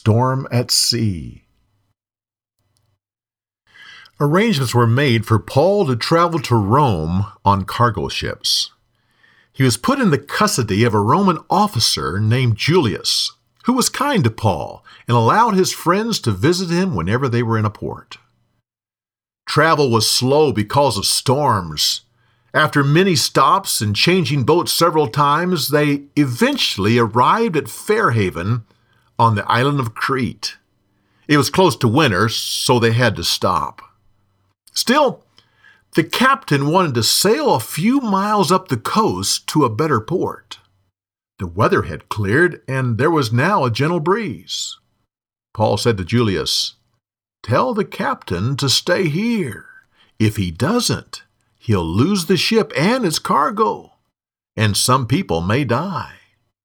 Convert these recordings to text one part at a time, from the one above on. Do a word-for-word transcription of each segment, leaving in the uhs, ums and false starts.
storm at sea. Arrangements were made for Paul to travel to Rome on cargo ships. He was put in the custody of a Roman officer named Julius, who was kind to Paul and allowed his friends to visit him whenever they were in a port. Travel was slow because of storms. After many stops and changing boats several times, they eventually arrived at Fairhaven on the island of Crete. It was close to winter, so they had to stop. Still, the captain wanted to sail a few miles up the coast to a better port. The weather had cleared, and there was now a gentle breeze. Paul said to Julius, "Tell the captain to stay here. If he doesn't, he'll lose the ship and its cargo, and some people may die."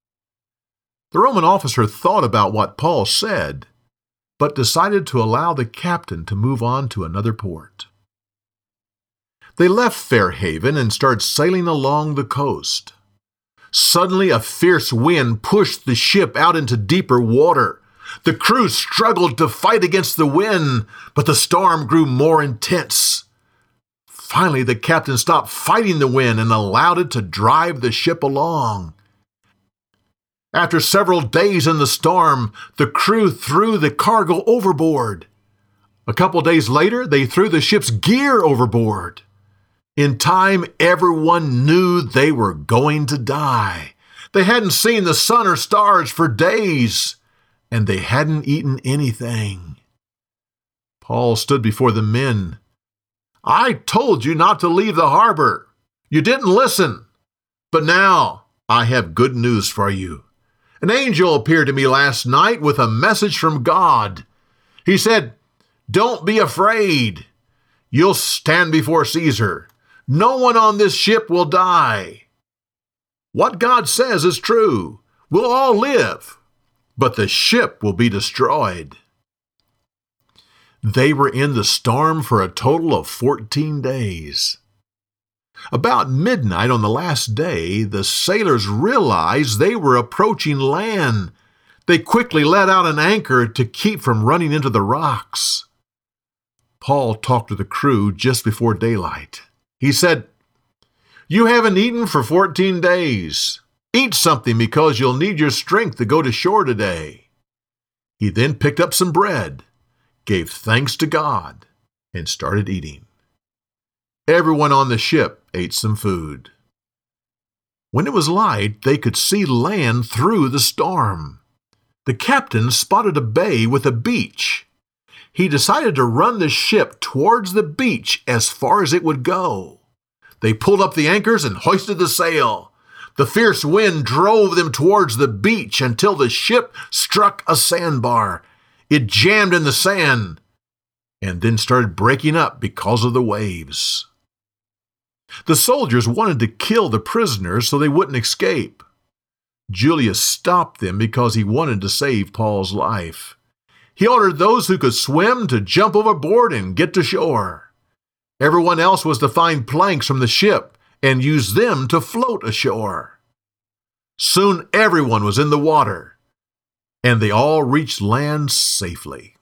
The Roman officer thought about what Paul said, but decided to allow the captain to move on to another port. They left Fairhaven and started sailing along the coast. Suddenly, a fierce wind pushed the ship out into deeper water. The crew struggled to fight against the wind, but the storm grew more intense. Finally, the captain stopped fighting the wind and allowed it to drive the ship along. After several days in the storm, the crew threw the cargo overboard. A couple days later, they threw the ship's gear overboard. In time, everyone knew they were going to die. They hadn't seen the sun or stars for days, and they hadn't eaten anything. Paul stood before the men. "I told you not to leave the harbor. You didn't listen. But now I have good news for you. An angel appeared to me last night with a message from God. He said, 'Don't be afraid. You'll stand before Caesar. No one on this ship will die. What God says is true. We'll all live, but the ship will be destroyed.'" They were in the storm for a total of fourteen days. About midnight on the last day, the sailors realized they were approaching land. They quickly let out an anchor to keep from running into the rocks. Paul talked to the crew just before daylight. He said, "You haven't eaten for fourteen days. Eat something because you'll need your strength to go to shore today." He then picked up some bread, gave thanks to God, and started eating. Everyone on the ship ate some food. When it was light, they could see land through the storm. The captain spotted a bay with a beach. He decided to run the ship towards the beach as far as it would go. They pulled up the anchors and hoisted the sail. The fierce wind drove them towards the beach until the ship struck a sandbar. It jammed in the sand and then started breaking up because of the waves. The soldiers wanted to kill the prisoners so they wouldn't escape. Julius stopped them because he wanted to save Paul's life. He ordered those who could swim to jump overboard and get to shore. Everyone else was to find planks from the ship and use them to float ashore. Soon everyone was in the water, and they all reached land safely.